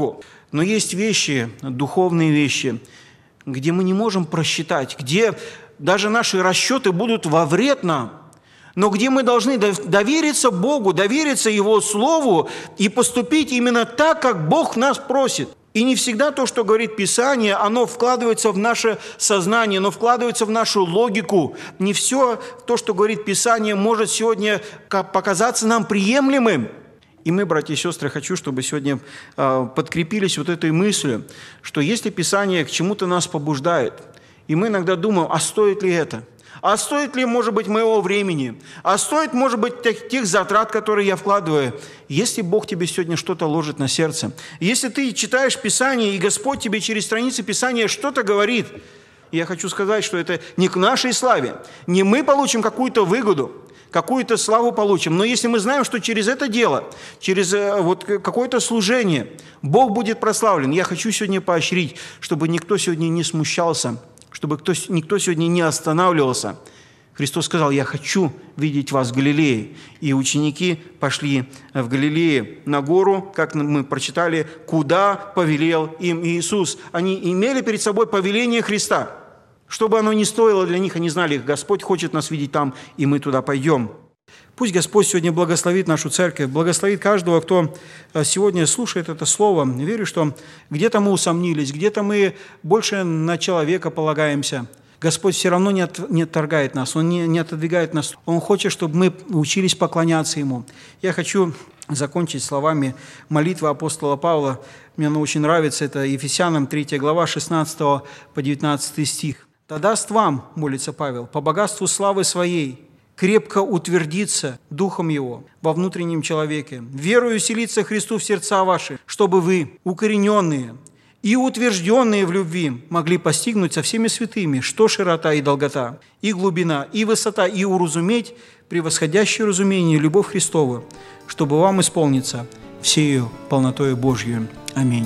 Speaker 5: Но есть вещи, духовные вещи, где мы не можем просчитать, где даже наши расчеты будут во вред нам, но где мы должны довериться Богу, довериться Его Слову и поступить именно так, как Бог нас просит. И не всегда то, что говорит Писание, оно вкладывается в наше сознание, оно вкладывается в нашу логику. Не все то, что говорит Писание, может сегодня показаться нам приемлемым. И мы, братья и сестры, хочу, чтобы сегодня подкрепились вот этой мыслью, что если Писание к чему-то нас побуждает, и мы иногда думаем, а стоит ли это? А стоит ли, может быть, моего времени? А стоит, может быть, тех, тех затрат, которые я вкладываю? Если Бог тебе сегодня что-то ложит на сердце, если ты читаешь Писание, и Господь тебе через страницы Писания что-то говорит, я хочу сказать, что это не к нашей славе, не мы получим какую-то выгоду, какую-то славу получим. Но если мы знаем, что через это дело, через вот какое-то служение Бог будет прославлен, я хочу сегодня поощрить, чтобы никто сегодня не смущался, чтобы кто, никто сегодня не останавливался. Христос сказал, я хочу видеть вас в Галилее. И ученики пошли в Галилее на гору, как мы прочитали, куда повелел им Иисус. Они имели перед собой повеление Христа. Что бы оно ни стоило для них, они знали, Господь хочет нас видеть там, и мы туда пойдем. Пусть Господь сегодня благословит нашу церковь, благословит каждого, кто сегодня слушает это слово. Верю, что где-то мы усомнились, где-то мы больше на человека полагаемся. Господь все равно не, от, не отторгает нас, Он не, не отодвигает нас. Он хочет, чтобы мы учились поклоняться Ему. Я хочу закончить словами молитвы апостола Павла. Мне она очень нравится. Это Ефесянам третья глава, шестнадцатый по девятнадцатый стих. «Да даст вам, — молится Павел, — по богатству славы Своей, крепко утвердиться Духом Его во внутреннем человеке, верою селиться Христу в сердца ваши, чтобы вы, укорененные и утвержденные в любви, могли постигнуть со всеми святыми, что широта и долгота, и глубина, и высота, и уразуметь превосходящее разумение любовь Христову, чтобы вам исполниться всею полнотою Божью. Аминь».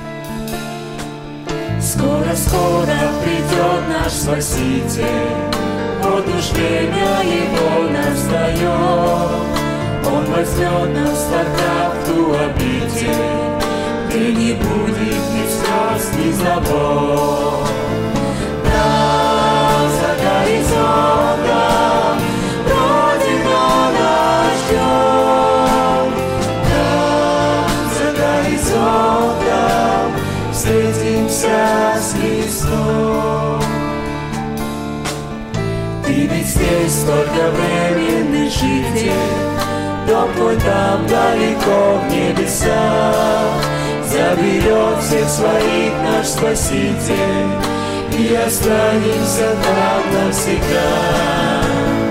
Speaker 2: Скоро-скоро придет наш Спаситель, вот уж время Его настает. Он возьмет нас тогда в ту обитель, где не будет ни слез, ни забот. Там за горизонтом Родина нас ждет. Там за горизонтом встретимся с Христом. Ты ведь здесь только временный житель, дом твой там далеко в небесах. Заберет всех своих наш Спаситель, и останемся там навсегда.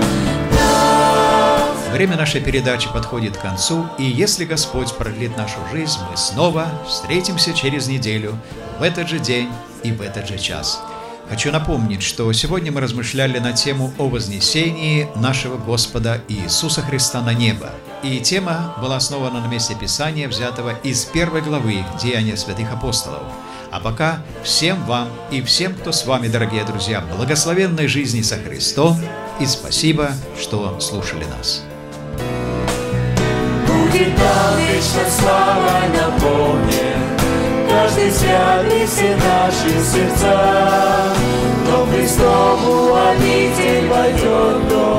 Speaker 3: Время нашей передачи подходит к концу, и если Господь продлит нашу жизнь, мы снова встретимся через неделю, в этот же день и в этот же час. Хочу напомнить, что сегодня мы размышляли на тему о вознесении нашего Господа Иисуса Христа на небо. И тема была основана на месте Писания, взятого из первой главы Деяния святых апостолов. А пока всем вам и всем, кто с вами, дорогие друзья, благословенной жизни со Христом, и спасибо, что слушали нас.
Speaker 2: Будет там вечно слава наполнен каждый взгляд и все наши сердца, но Христову обитель войдет дом.